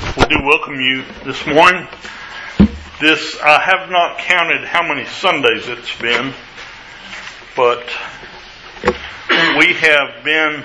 We do welcome you this morning. I have not counted how many Sundays it's been, but we have been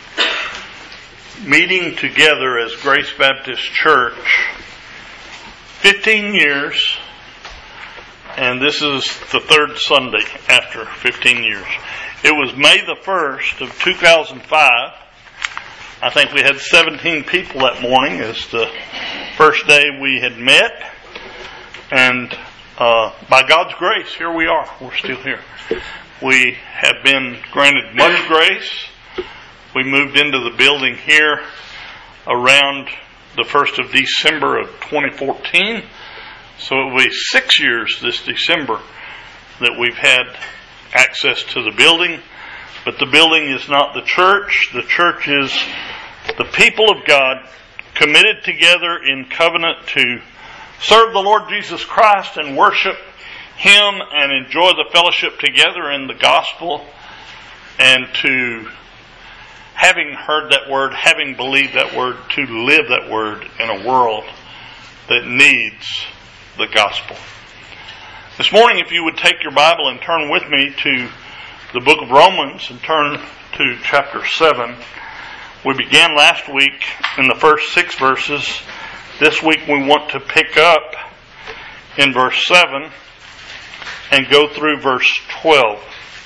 meeting together as Grace Baptist Church 15 years, and this is the third Sunday after 15 years. It was May the 1st of 2005. I think we had 17 people that morning as the first day we had met. And by God's grace, here we are. We're still here. We have been granted much grace. We moved into the building here around the 1st of December of 2014. So it will be 6 years this December that we've had access to the building. But the building is not the church. The church is the people of God committed together in covenant to serve the Lord Jesus Christ and worship Him and enjoy the fellowship together in the gospel, and to, having heard that word, having believed that word, to live that word in a world that needs the gospel. This morning, if you would take your Bible and turn with me to the book of Romans and turn to chapter 7. We began last week in the first 6 verses. This week we want to pick up in verse 7 and go through verse 12.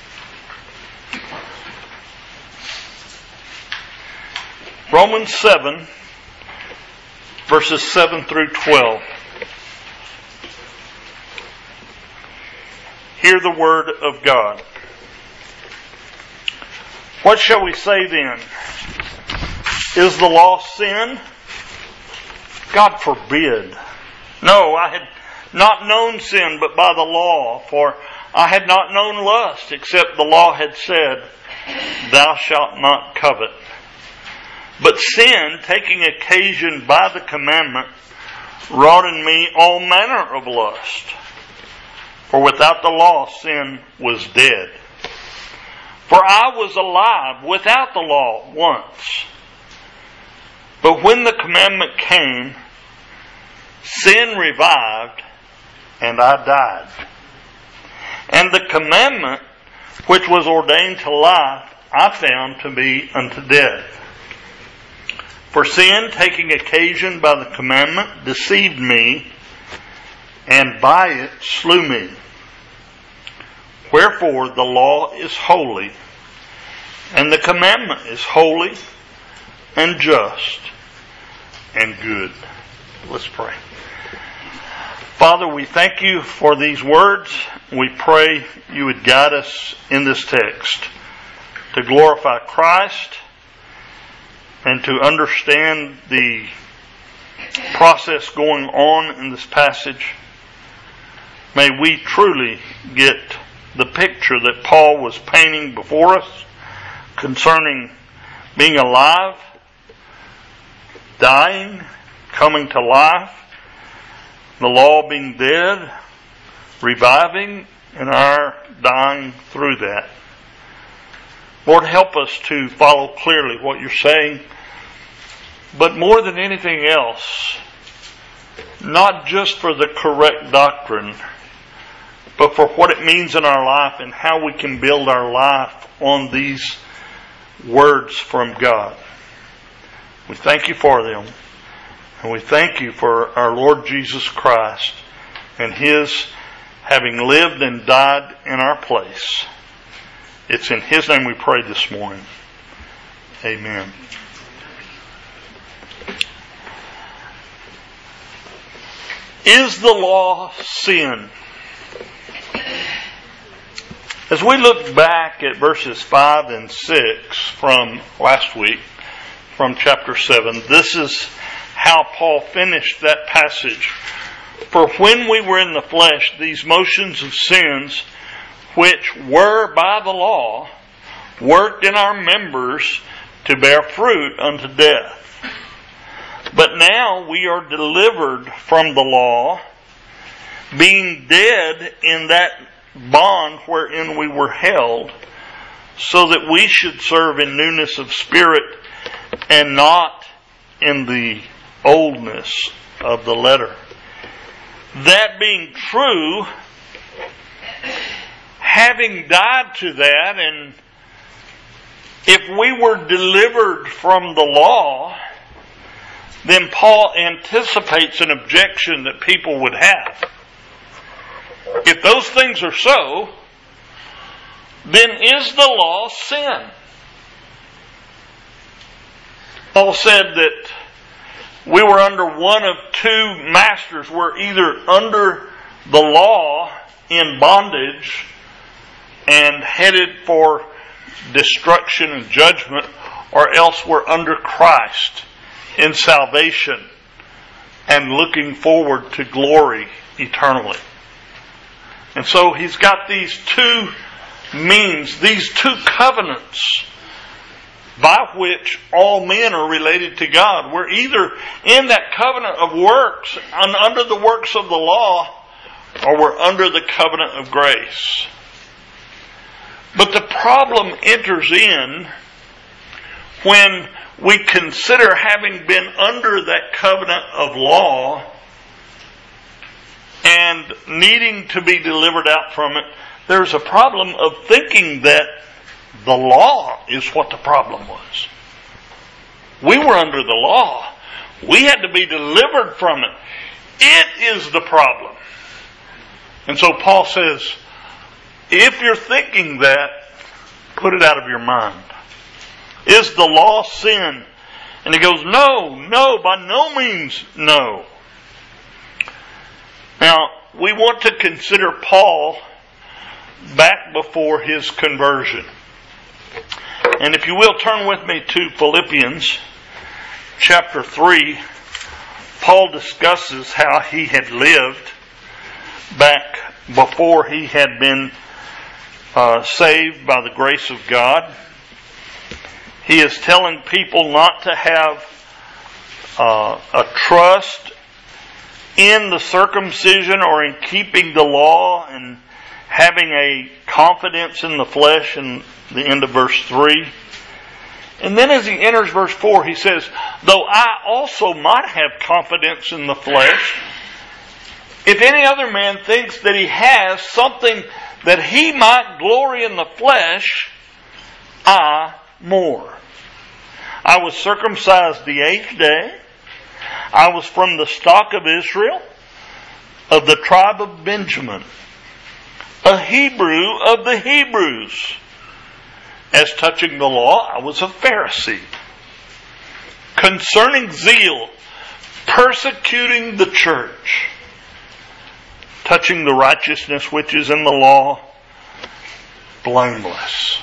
Romans 7, verses 7 through 12. Hear the word of God. What shall we say then? Is the law sin? God forbid. No, I had not known sin but by the law, for I had not known lust, except the law had said, Thou shalt not covet. But sin, taking occasion by the commandment, wrought in me all manner of lust. For without the law sin was dead. For I was alive without the law once. But when the commandment came, sin revived, and I died. And the commandment which was ordained to life, I found to be unto death. For sin, taking occasion by the commandment, deceived me, and by it slew me. Wherefore the law is holy, and the commandment is holy, and just, and good. Let's pray. Father, we thank you for these words. We pray you would guide us in this text to glorify Christ and to understand the process going on in this passage. May we truly get the picture that Paul was painting before us concerning being alive, dying, coming to life, the law being dead, reviving, and our dying through that. Lord, help us to follow clearly what you're saying, but more than anything else, not just for the correct doctrine, but for what it means in our life and how we can build our life on these words from God. We thank you for them. And we thank you for our Lord Jesus Christ and His having lived and died in our place. It's in His name we pray this morning. Amen. Is the law sin? As we look back at verses 5 and 6 from last week, from chapter 7, this is how Paul finished that passage. For when we were in the flesh, these motions of sins, which were by the law, worked in our members to bear fruit unto death. But now we are delivered from the law, being dead in that bond wherein we were held, so that we should serve in newness of spirit and not in the oldness of the letter. That being true, having died to that, and if we were delivered from the law, then Paul anticipates an objection that people would have. If those things are so, then is the law sin? Paul said that we were under one of two masters. We're either under the law in bondage and headed for destruction and judgment, or else we're under Christ in salvation and looking forward to glory eternally. And so he's got these two means, these two covenants by which all men are related to God. We're either in that covenant of works and under the works of the law, or we're under the covenant of grace. But the problem enters in when we consider having been under that covenant of law and needing to be delivered out from it. There's a problem of thinking that the law is what the problem was. We were under the law. We had to be delivered from it. It is the problem. And so Paul says, if you're thinking that, put it out of your mind. Is the law sin? And he goes, no, by no means no. Now, we want to consider Paul back before his conversion. And if you will, turn with me to Philippians chapter 3. Paul discusses how he had lived back before he had been saved by the grace of God. He is telling people not to have a trust in the circumcision or in keeping the law and having a confidence in the flesh in the end of verse 3. And then as he enters verse 4, he says, though I also might have confidence in the flesh, if any other man thinks that he has something that he might glory in the flesh, I more. I was circumcised the 8th day. I was from the stock of Israel, of the tribe of Benjamin, a Hebrew of the Hebrews. As touching the law, I was a Pharisee. Concerning zeal, persecuting the church. Touching the righteousness which is in the law, blameless.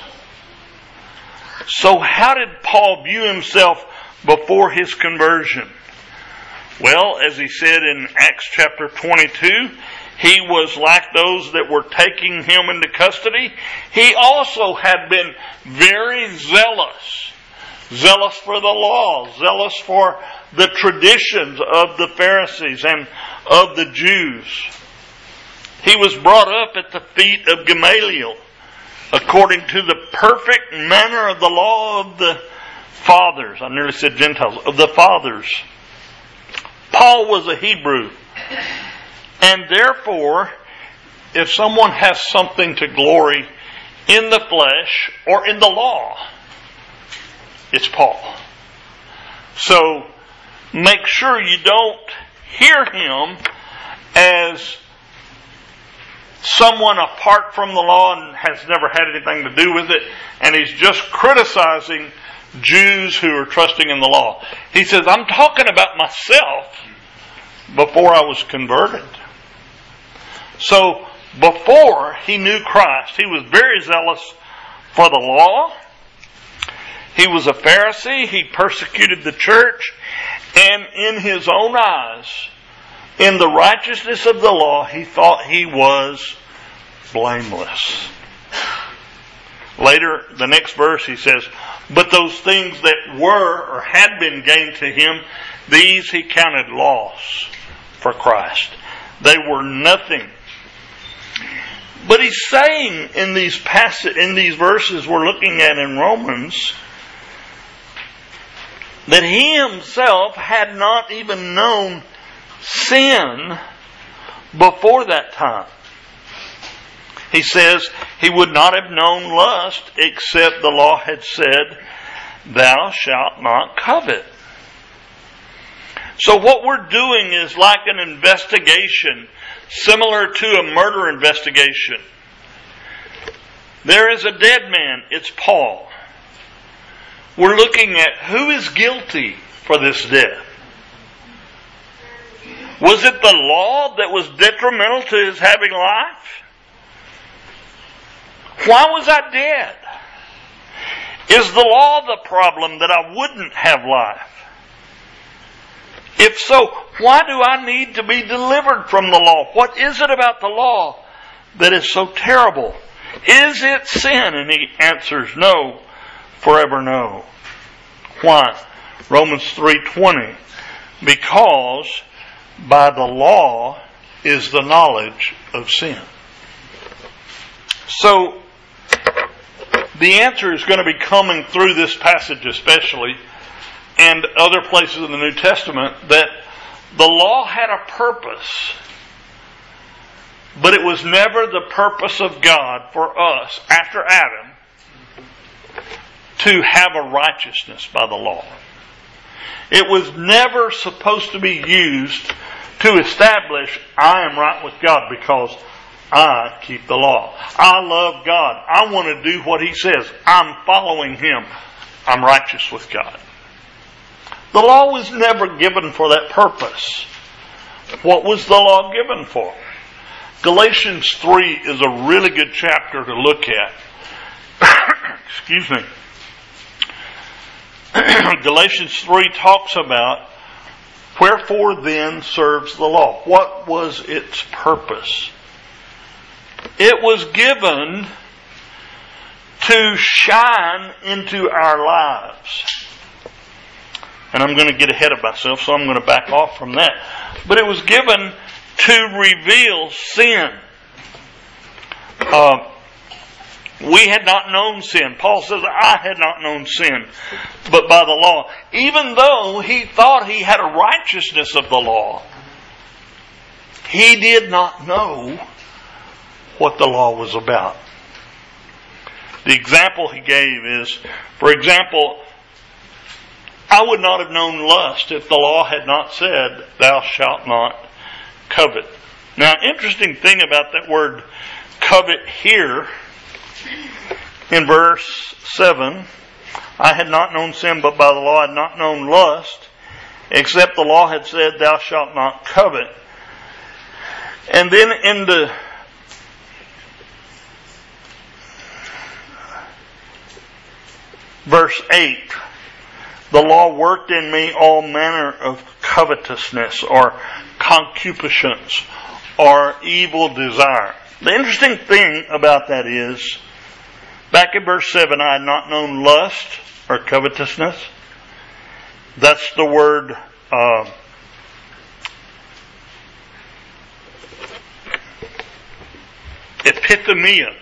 So how did Paul view himself before his conversion? Well, as he said in Acts chapter 22, he was like those that were taking him into custody. He also had been very zealous. Zealous for the law. Zealous for the traditions of the Pharisees and of the Jews. He was brought up at the feet of Gamaliel, according to the perfect manner of the law of the fathers. I nearly said Gentiles. Of the fathers. Paul was a Hebrew. And therefore, if someone has something to glory in the flesh or in the law, it's Paul. So, make sure you don't hear him as someone apart from the law and has never had anything to do with it, and he's just criticizing Jews who are trusting in the law. He says, I'm talking about myself before I was converted. So, before he knew Christ, he was very zealous for the law. He was a Pharisee. He persecuted the church. And in his own eyes, in the righteousness of the law, he thought he was blameless. Later, the next verse, he says, but those things that were or had been gained to him, these he counted loss for Christ. They were nothing. But he's saying in these verses we're looking at in Romans, that He Himself had not even known sin before that time. He says He would not have known lust except the law had said, "Thou shalt not covet." So what we're doing is like an investigation, similar to a murder investigation. There is a dead man. It's Paul. We're looking at who is guilty for this death. Was it the law that was detrimental to his having life? Why was I dead? Is the law the problem that I wouldn't have life? If so, why do I need to be delivered from the law? What is it about the law that is so terrible? Is it sin? And he answers no, forever no. Why? Romans 3:20. Because by the law is the knowledge of sin. So, the answer is going to be coming through this passage especially, and other places in the New Testament, that the law had a purpose, but it was never the purpose of God for us, after Adam, to have a righteousness by the law. It was never supposed to be used to establish, I am right with God because I keep the law. I love God. I want to do what He says. I'm following Him. I'm righteous with God. The law was never given for that purpose. What was the law given for? Galatians 3 is a really good chapter to look at. Excuse me. Galatians 3 talks about, wherefore then serves the law? What was its purpose? It was given to shine into our lives. And I'm going to get ahead of myself, so I'm going to back off from that. But it was given to reveal sin. We had not known sin. Paul says, I had not known sin, but by the law. Even though he thought he had a righteousness of the law, he did not know what the law was about. The example he gave is, for example, I would not have known lust if the law had not said, thou shalt not covet. Now, interesting thing about that word covet here, in verse 7, I had not known sin, but by the law I had not known lust, except the law had said, thou shalt not covet. And then in the verse 8, the law worked in me all manner of covetousness or concupiscence or evil desire. The interesting thing about that is, back in verse 7, I had not known lust or covetousness. That's the word epithemia,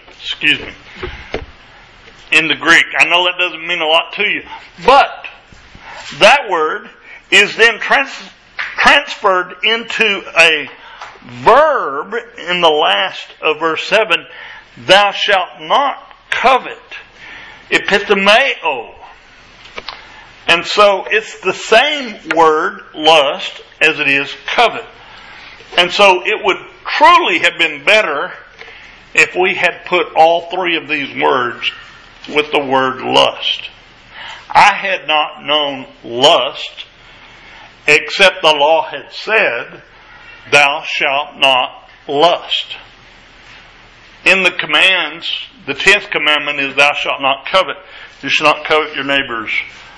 in the Greek. I know that doesn't mean a lot to you, but that word is then transferred into a verb in the last of verse 7, thou shalt not covet. Epithemeo. And so it's the same word, lust, as it is covet. And so it would truly have been better if we had put all three of these words with the word lust. I had not known lust, except the law had said, thou shalt not lust. In the commands, the 10th commandment is thou shalt not covet. You shall not covet your neighbor's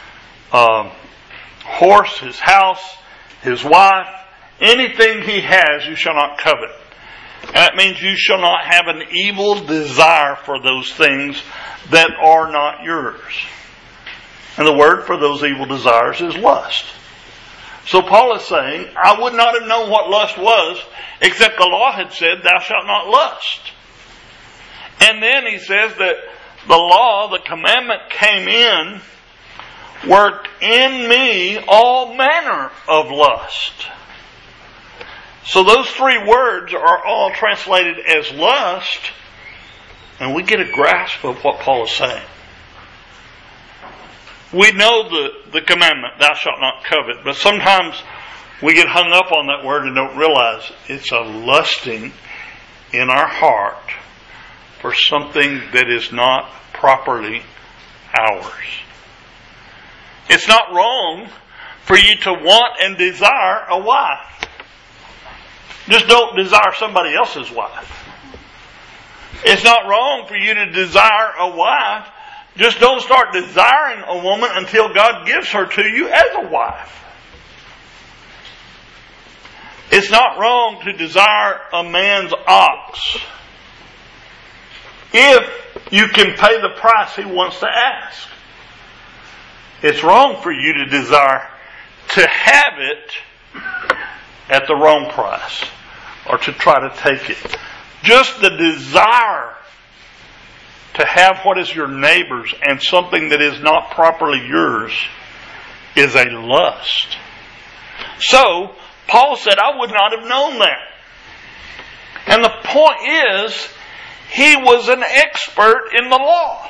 horse, his house, his wife, anything he has, you shall not covet. And that means you shall not have an evil desire for those things that are not yours. And the word for those evil desires is lust. So Paul is saying, I would not have known what lust was, except the law had said, thou shalt not lust. And then he says that the law, the commandment came in worked in me all manner of lust. So those three words are all translated as lust, and we get a grasp of what Paul is saying. We know the commandment, thou shalt not covet, but sometimes we get hung up on that word and don't realize it's a lusting in our heart for something that is not properly ours. It's not wrong for you to want and desire a wife. Just don't desire somebody else's wife. It's not wrong for you to desire a wife. Just don't start desiring a woman until God gives her to you as a wife. It's not wrong to desire a man's ox if you can pay the price he wants to ask. It's wrong for you to desire to have it at the wrong price or to try to take it. Just the desire to have what is your neighbor's and something that is not properly yours is a lust. So, Paul said, I would not have known that. And the point is, he was an expert in the law.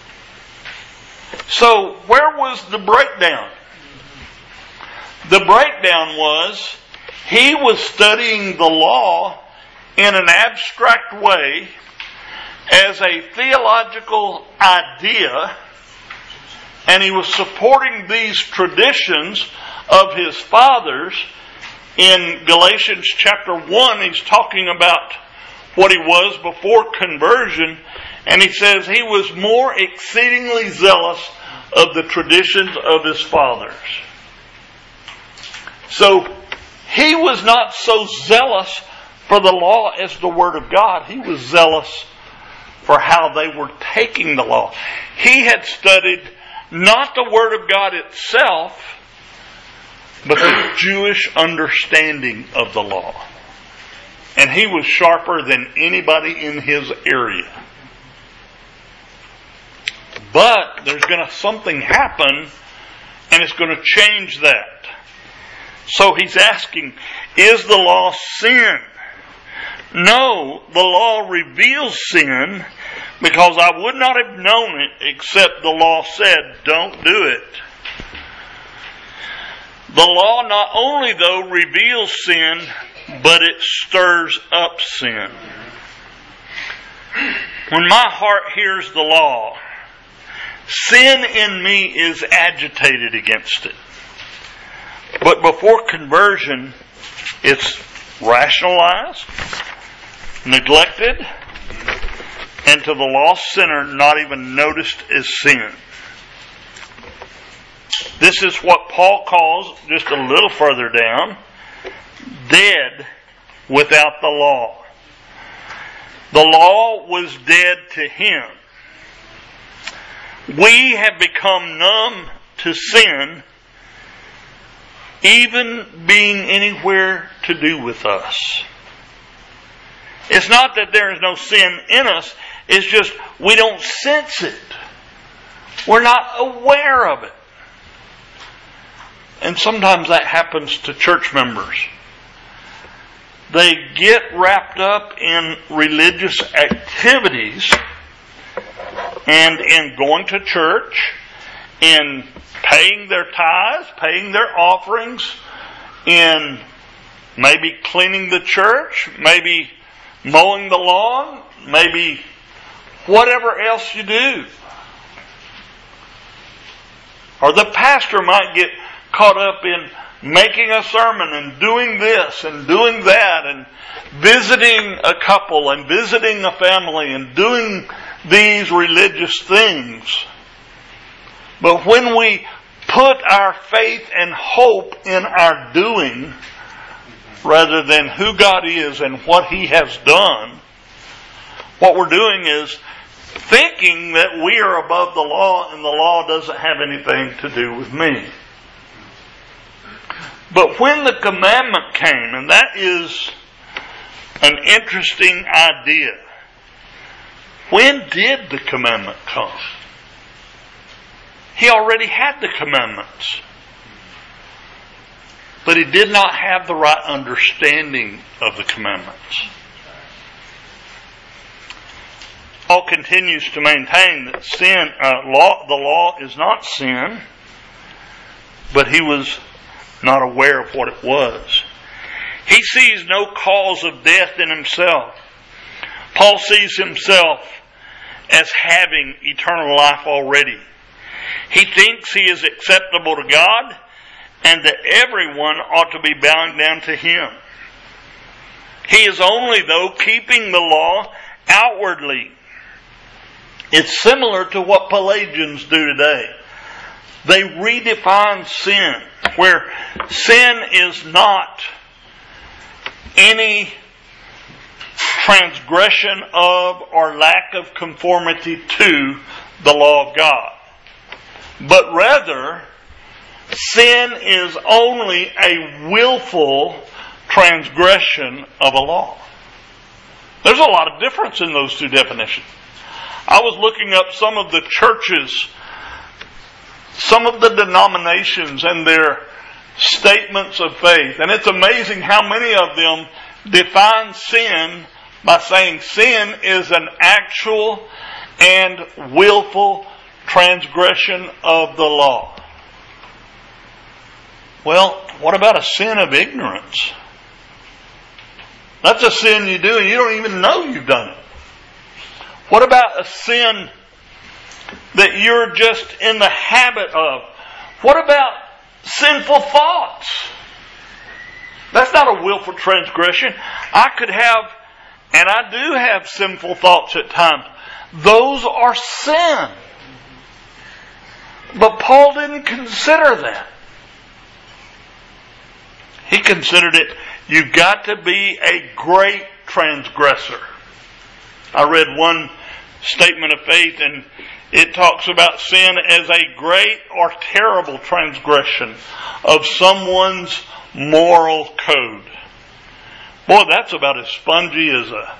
So, where was the breakdown? The breakdown was, he was studying the law in an abstract way as a theological idea, and he was supporting these traditions of his fathers. In Galatians chapter 1, he's talking about what he was before conversion, and he says he was more exceedingly zealous of the traditions of his fathers. So, he was not so zealous for the law as the Word of God. He was zealous for how they were taking the law. He had studied not the Word of God itself, but the Jewish understanding of the law. And he was sharper than anybody in his area. But there's going to something happen, and it's going to change that. So he's asking, is the law sin? No, the law reveals sin, because I would not have known it except the law said, don't do it. The law not only, though, reveals sin, but it stirs up sin. When my heart hears the law, sin in me is agitated against it. But before conversion, it's rationalized, neglected, and to the lost sinner, not even noticed as sin. This is what Paul calls, just a little further down, dead without the law. The law was dead to him. We have become numb to sin, even being anywhere to do with us. It's not that there is no sin in us, it's just we don't sense it. We're not aware of it. And sometimes that happens to church members. They get wrapped up in religious activities and in going to church, in paying their tithes, paying their offerings, in maybe cleaning the church, maybe mowing the lawn, maybe whatever else you do. Or the pastor might get caught up in making a sermon and doing this and doing that and visiting a couple and visiting a family and doing these religious things. But when we put our faith and hope in our doing rather than who God is and what He has done, what we're doing is thinking that we are above the law and the law doesn't have anything to do with me. But when the commandment came, and that is an interesting idea. When did the commandment come? He already had the commandments. But he did not have the right understanding of the commandments. Paul continues to maintain that the law is not sin, but he was not aware of what it was. He sees no cause of death in himself. Paul sees himself as having eternal life already. He thinks he is acceptable to God and that everyone ought to be bowing down to him. He is only, though, keeping the law outwardly. It's similar to what Pelagians do today. They redefine sin, where sin is not any transgression of or lack of conformity to the law of God. But rather, sin is only a willful transgression of a law. There's a lot of difference in those two definitions. I was looking up some of the churches, some of the denominations and their statements of faith. And it's amazing how many of them define sin by saying sin is an actual and willful transgression of the law. Well, what about a sin of ignorance? That's a sin you do and you don't even know you've done it. What about a sin that you're just in the habit of? What about sinful thoughts? That's not a willful transgression. I could have, and I do have sinful thoughts at times. Those are sin. But Paul didn't consider that. He considered it, you've got to be a great transgressor. I read one statement of faith and it talks about sin as a great or terrible transgression of someone's moral code. Boy, that's about as spongy as a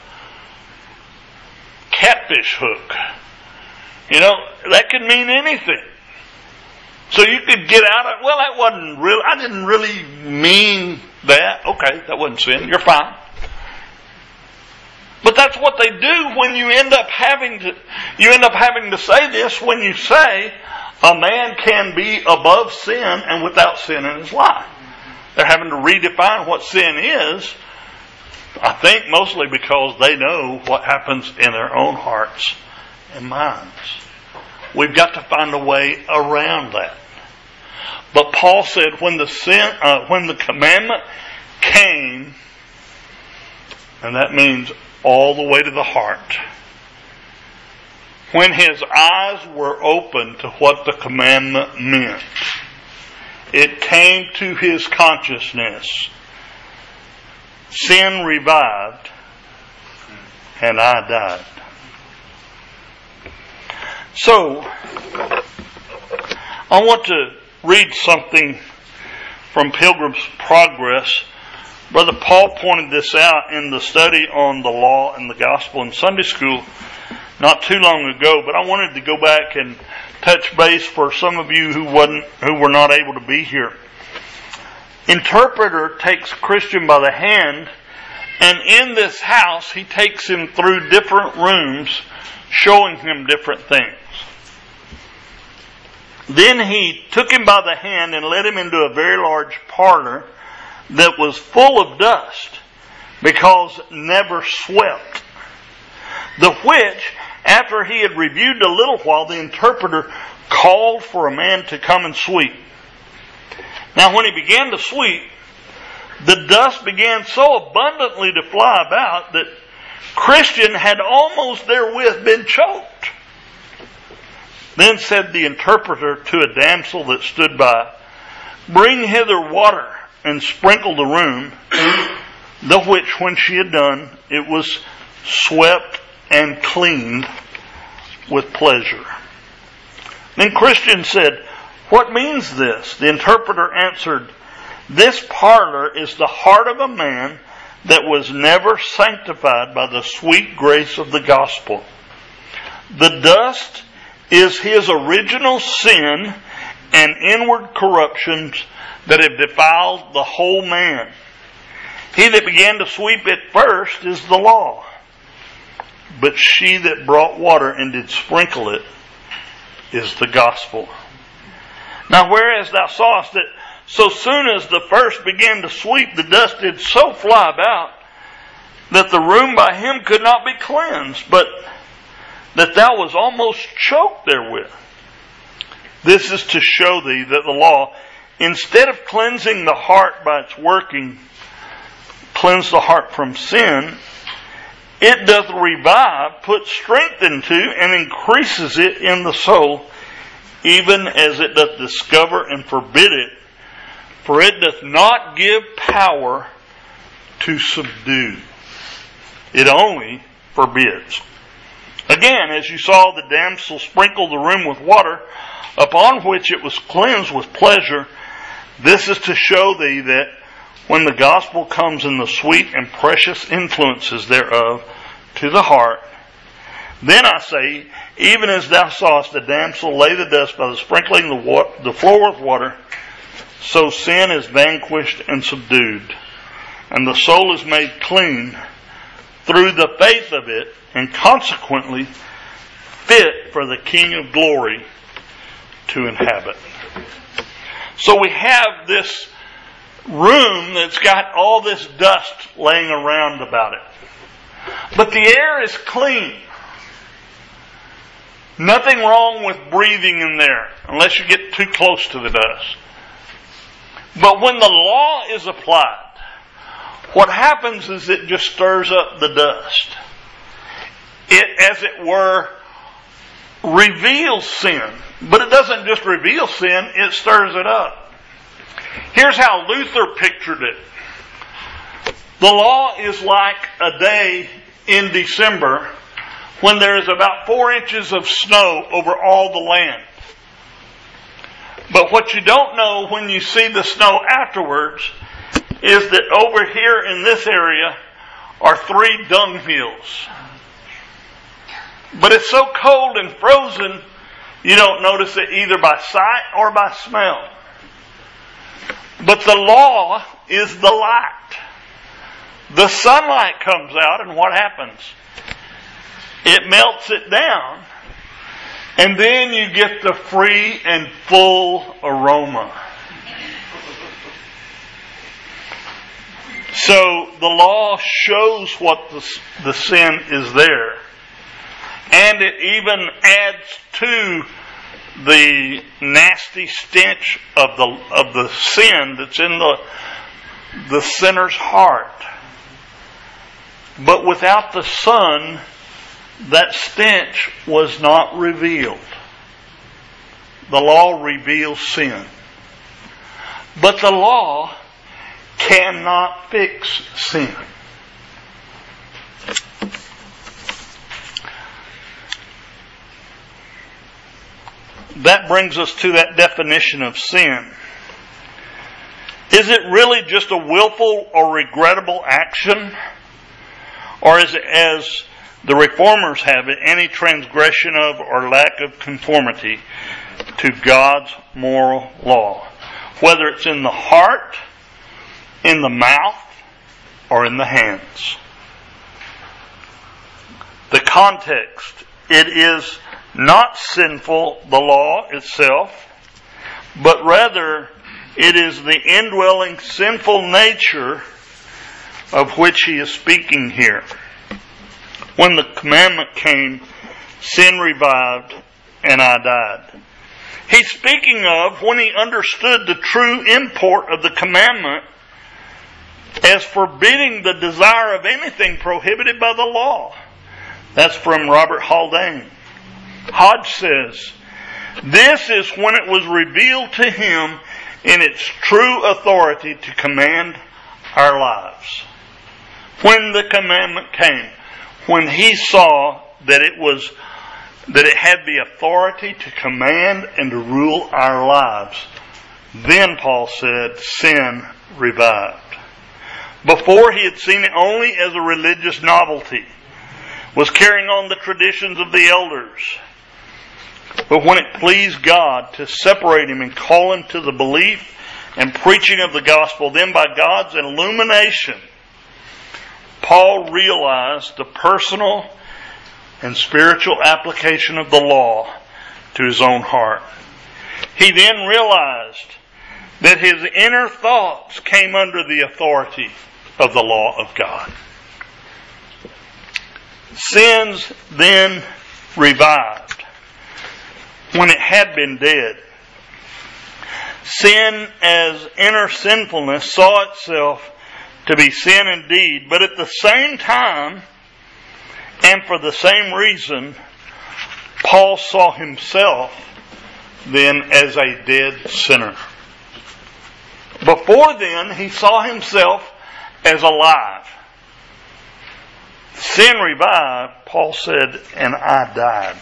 catfish hook. You know, that could mean anything. So you could get out of, well, that wasn't real, I didn't really mean that. Okay, that wasn't sin. You're fine. But that's what they do when you end up having to say this when you say a man can be above sin and without sin in his life. They're having to redefine what sin is, I think mostly because they know what happens in their own hearts and minds. We've got to find a way around that. But Paul said when the commandment came, and that means all the way to the heart, when his eyes were open to what the commandment meant, it came to his consciousness. Sin revived, and I died. So, I want to read something from Pilgrim's Progress. Brother Paul pointed this out in the study on the law and the gospel in Sunday school not too long ago, but I wanted to go back and touch base for some of you who were not able to be here. Interpreter takes Christian by the hand, and in this house he takes him through different rooms, showing him different things. Then he took him by the hand and led him into a very large parlor that was full of dust, because never swept. The which, after he had reviewed a little while, the interpreter called for a man to come and sweep. Now when he began to sweep, the dust began so abundantly to fly about that Christian had almost therewith been choked. Then said the interpreter to a damsel that stood by, "Bring hither water, and sprinkle the room," the which when she had done, it was swept and cleaned with pleasure. Then Christian said, "What means this?" The interpreter answered, "This parlor is the heart of a man that was never sanctified by the sweet grace of the gospel. The dust is his original sin and inward corruptions that have defiled the whole man. He that began to sweep it first is the law. But she that brought water and did sprinkle it is the gospel. Now whereas thou sawest that so soon as the first began to sweep, the dust did so fly about that the room by him could not be cleansed, but that thou was almost choked therewith. This is to show thee that the law, instead of cleansing the heart by its working, cleanse the heart from sin, it doth revive, put strength into, and increases it in the soul, even as it doth discover and forbid it. For it doth not give power to subdue. It only forbids. Again, as you saw the damsel sprinkle the room with water, upon which it was cleansed with pleasure, this is to show thee that when the gospel comes in the sweet and precious influences thereof to the heart, then I say, even as thou sawest the damsel lay the dust by the sprinkling the floor with water, so sin is vanquished and subdued, and the soul is made clean through the faith of it, and consequently fit for the King of glory to inhabit. So we have this room that's got all this dust laying around about it. But the air is clean. Nothing wrong with breathing in there, unless you get too close to the dust. But when the law is applied, what happens is it just stirs up the dust. It, as it were, reveals sin. But it doesn't just reveal sin, it stirs it up. Here's how Luther pictured it. The law is like a day in December when there is about 4 inches of snow over all the land. But what you don't know when you see the snow afterwards is that over here in this area are 3 dung hills. But it's so cold and frozen, you don't notice it either by sight or by smell. But the law is the light. The sunlight comes out, and what happens? It melts it down, and then you get the free and full aroma. So the law shows what the sin is there. And it even adds to the nasty stench of the sin that's in the sinner's heart. But without the Son, that stench was not revealed. The law reveals sin. But the law cannot fix sin. That brings us to that definition of sin. Is it really just a willful or regrettable action? Or is it, as the Reformers have it, any transgression of or lack of conformity to God's moral law? Whether it's in the heart, in the mouth, or in the hands. The context, it is not sinful, the law itself, but rather it is the indwelling sinful nature of which he is speaking here. When the commandment came, sin revived and I died. He's speaking of when he understood the true import of the commandment as forbidding the desire of anything prohibited by the law. That's from Robert Haldane. Hodge says, this is when it was revealed to him in its true authority to command our lives. When the commandment came, when he saw that it had the authority to command and to rule our lives, then Paul said, sin revived. Before he had seen it only as a religious novelty, was carrying on the traditions of the elders, But when it pleased God to separate him and call him to the belief and preaching of the gospel, then by God's illumination, Paul realized the personal and spiritual application of the law to his own heart. He then realized that his inner thoughts came under the authority of the law of God. Sins then revived when it had been dead. Sin as inner sinfulness saw itself to be sin indeed, but at the same time, and for the same reason, Paul saw himself then as a dead sinner. Before then, he saw himself as alive. Sin revived, Paul said, and I died.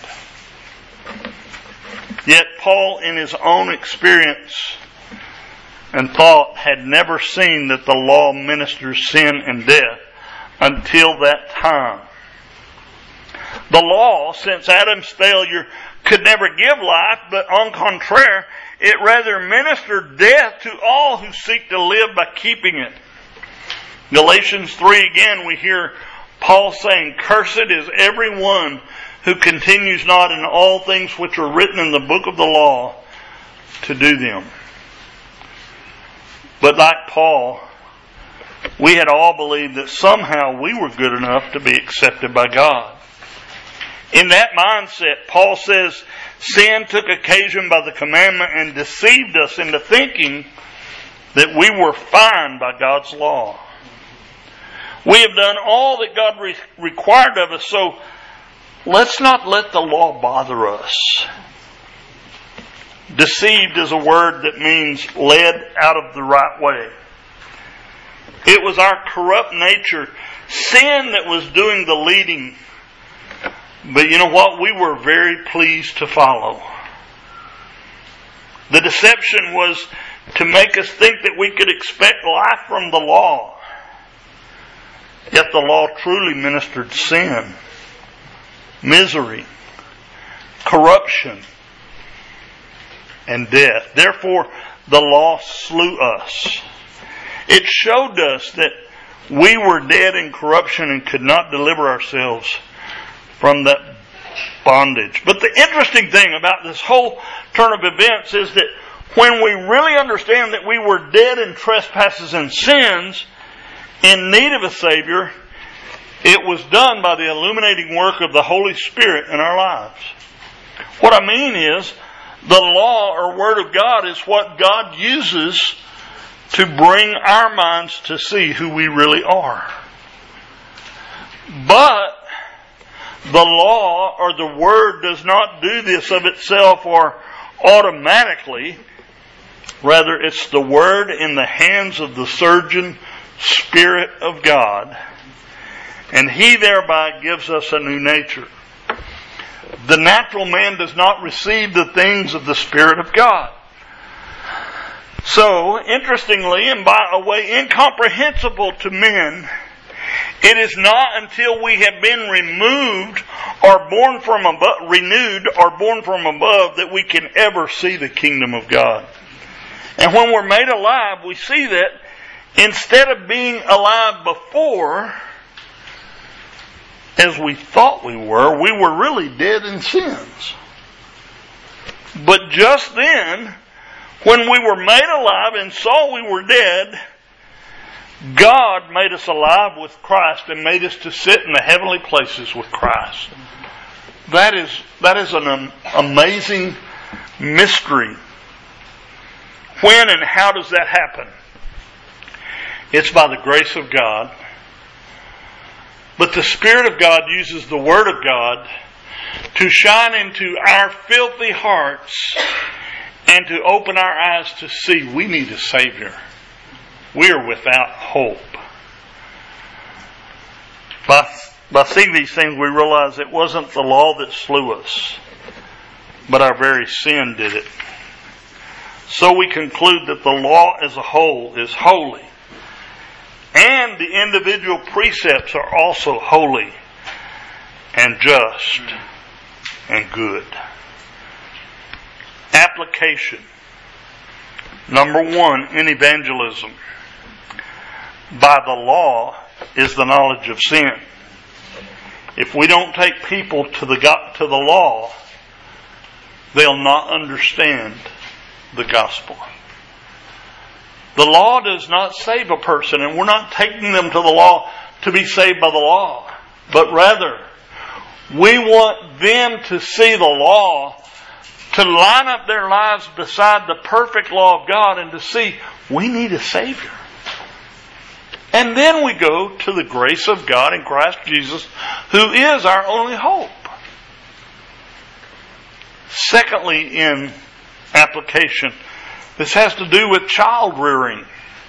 Yet Paul, in his own experience and thought, had never seen that the law ministers sin and death until that time. The law, since Adam's failure, could never give life, but on contrary, it rather ministered death to all who seek to live by keeping it. Galatians 3 again, we hear Paul saying, "Cursed is every one who continues not in all things which are written in the book of the law to do them." But like Paul, we had all believed that somehow we were good enough to be accepted by God. In that mindset, Paul says, sin took occasion by the commandment and deceived us into thinking that we were fine by God's law. We have done all that God required of us, so let's not let the law bother us. Deceived is a word that means led out of the right way. It was our corrupt nature, sin, that was doing the leading. But you know what? We were very pleased to follow. The deception was to make us think that we could expect life from the law. Yet the law truly ministered sin, misery, corruption, and death. Therefore, the law slew us. It showed us that we were dead in corruption and could not deliver ourselves from that bondage. But the interesting thing about this whole turn of events is that when we really understand that we were dead in trespasses and sins, in need of a Savior, it was done by the illuminating work of the Holy Spirit in our lives. What I mean is, the law or Word of God is what God uses to bring our minds to see who we really are. But the law or the Word does not do this of itself or automatically. Rather, it's the Word in the hands of the surgeon Spirit of God. And He thereby gives us a new nature. The natural man does not receive the things of the Spirit of God. So, interestingly, and by a way incomprehensible to men, it is not until we have been removed or born from above, renewed or born from above, that we can ever see the kingdom of God. And when we're made alive, we see that instead of being alive before, as we thought we were really dead in sins. But just then, when we were made alive and saw we were dead, God made us alive with Christ and made us to sit in the heavenly places with Christ. That is an amazing mystery. When and how does that happen? It's by the grace of God. But the Spirit of God uses the Word of God to shine into our filthy hearts and to open our eyes to see we need a Savior. We are without hope. By seeing these things, we realize it wasn't the law that slew us, but our very sin did it. So we conclude that the law as a whole is holy, and the individual precepts are also holy and just and good. Application. Number one, in evangelism. By the law is the knowledge of sin. If we don't take people to the law, they'll not understand the gospel. The law does not save a person, and we're not taking them to the law to be saved by the law. But rather, we want them to see the law, to line up their lives beside the perfect law of God, and to see we need a Savior. And then we go to the grace of God in Christ Jesus, who is our only hope. Secondly, in application, this has to do with child rearing.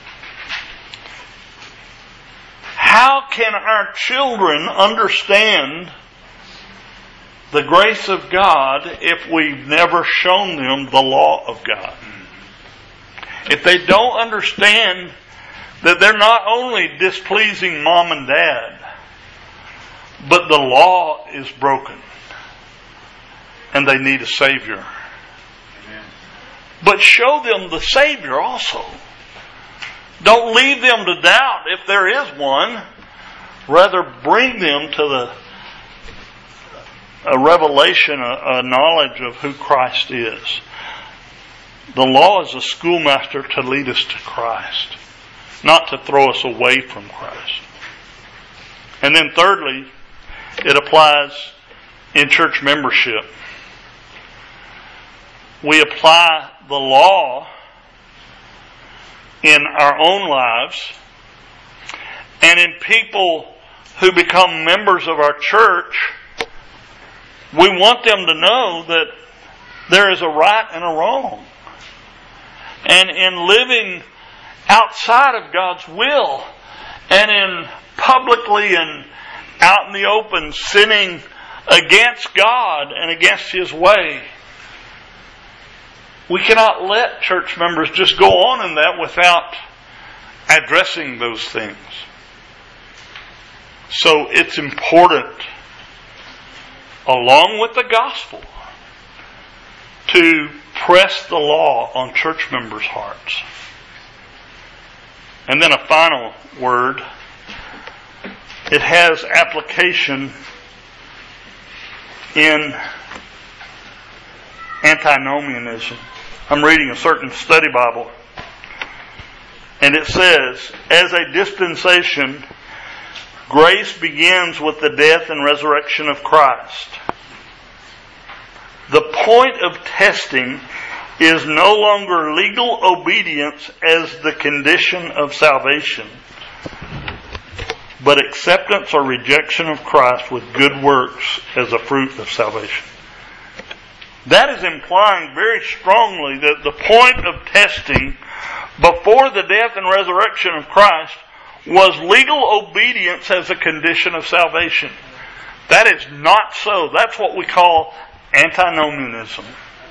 How can our children understand the grace of God if we've never shown them the law of God? If they don't understand that they're not only displeasing mom and dad, but the law is broken and they need a Savior. Amen. But show them the Savior also. Don't leave them to doubt if there is one. Rather, bring them to a revelation, a knowledge of who Christ is. The law is a schoolmaster to lead us to Christ, not to throw us away from Christ. And then thirdly, it applies in church membership. We apply the law in our own lives, and in people who become members of our church. We want them to know that there is a right and a wrong. And in living outside of God's will, and in publicly and out in the open sinning against God and against His way, we cannot let church members just go on in that without addressing those things. So it's important, along with the gospel, to press the law on church members' hearts. And then a final word. It has application in antinomianism. I'm reading a certain study Bible, and it says, as a dispensation, grace begins with the death and resurrection of Christ. The point of testing is no longer legal obedience as the condition of salvation, but acceptance or rejection of Christ with good works as a fruit of salvation. That is implying very strongly that the point of testing before the death and resurrection of Christ was legal obedience as a condition of salvation. That is not so. That's what we call antinomianism.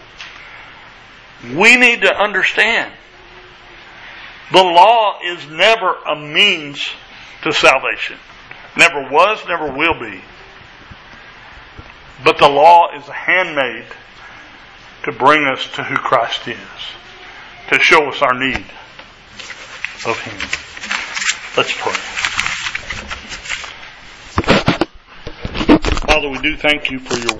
We need to understand the law is never a means to salvation. Never was, never will be. But the law is a handmaid to bring us to who Christ is, to show us our need of Him. Let's pray. Father, we do thank You for Your word.